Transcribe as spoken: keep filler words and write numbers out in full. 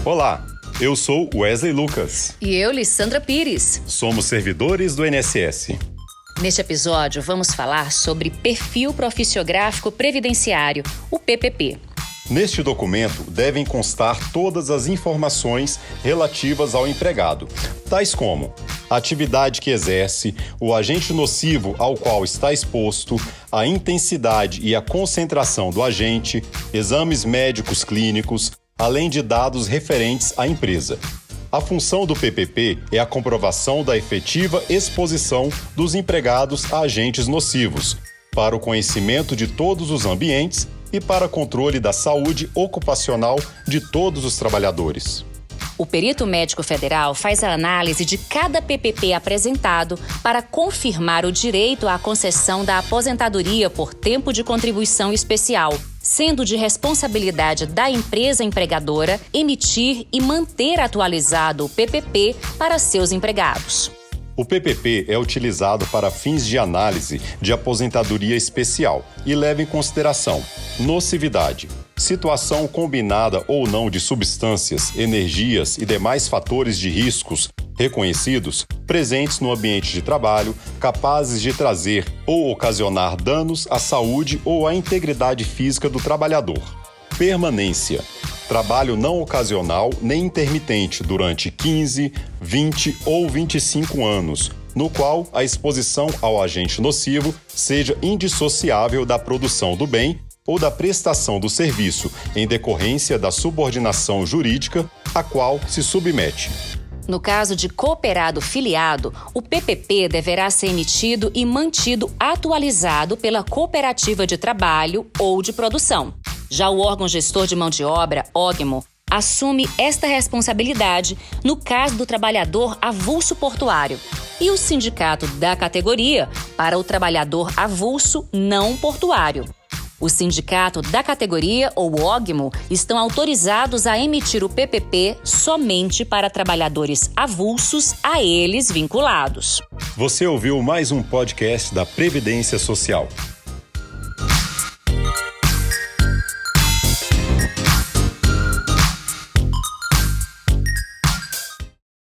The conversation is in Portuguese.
Olá, eu sou Wesley Lucas. E eu, Lissandra Pires. Somos servidores do I N S S. Neste episódio, vamos falar sobre Perfil Profissiográfico Previdenciário, o P P P. Neste documento, devem constar todas as informações relativas ao empregado, tais como a atividade que exerce, o agente nocivo ao qual está exposto, a intensidade e a concentração do agente, exames médicos clínicos, além de dados referentes à empresa. A função do P P P é a comprovação da efetiva exposição dos empregados a agentes nocivos, para o conhecimento de todos os ambientes e para controle da saúde ocupacional de todos os trabalhadores. O perito médico federal faz a análise de cada P P P apresentado para confirmar o direito à concessão da aposentadoria por tempo de contribuição especial, sendo de responsabilidade da empresa empregadora emitir e manter atualizado o P P P para seus empregados. O P P P é utilizado para fins de análise de aposentadoria especial e leva em consideração nocividade, situação combinada ou não de substâncias, energias e demais fatores de riscos reconhecidos presentes no ambiente de trabalho, capazes de trazer ou ocasionar danos à saúde ou à integridade física do trabalhador. Permanência. Trabalho não ocasional nem intermitente durante quinze, vinte ou vinte e cinco anos, no qual a exposição ao agente nocivo seja indissociável da produção do bem ou da prestação do serviço em decorrência da subordinação jurídica a qual se submete. No caso de cooperado filiado, o P P P deverá ser emitido e mantido atualizado pela cooperativa de trabalho ou de produção. Já o órgão gestor de mão de obra, ógmo, assume esta responsabilidade no caso do trabalhador avulso portuário e o sindicato da categoria para o trabalhador avulso não portuário. O sindicato da categoria ou ógmo estão autorizados a emitir o P P P somente para trabalhadores avulsos a eles vinculados. Você ouviu mais um podcast da Previdência Social.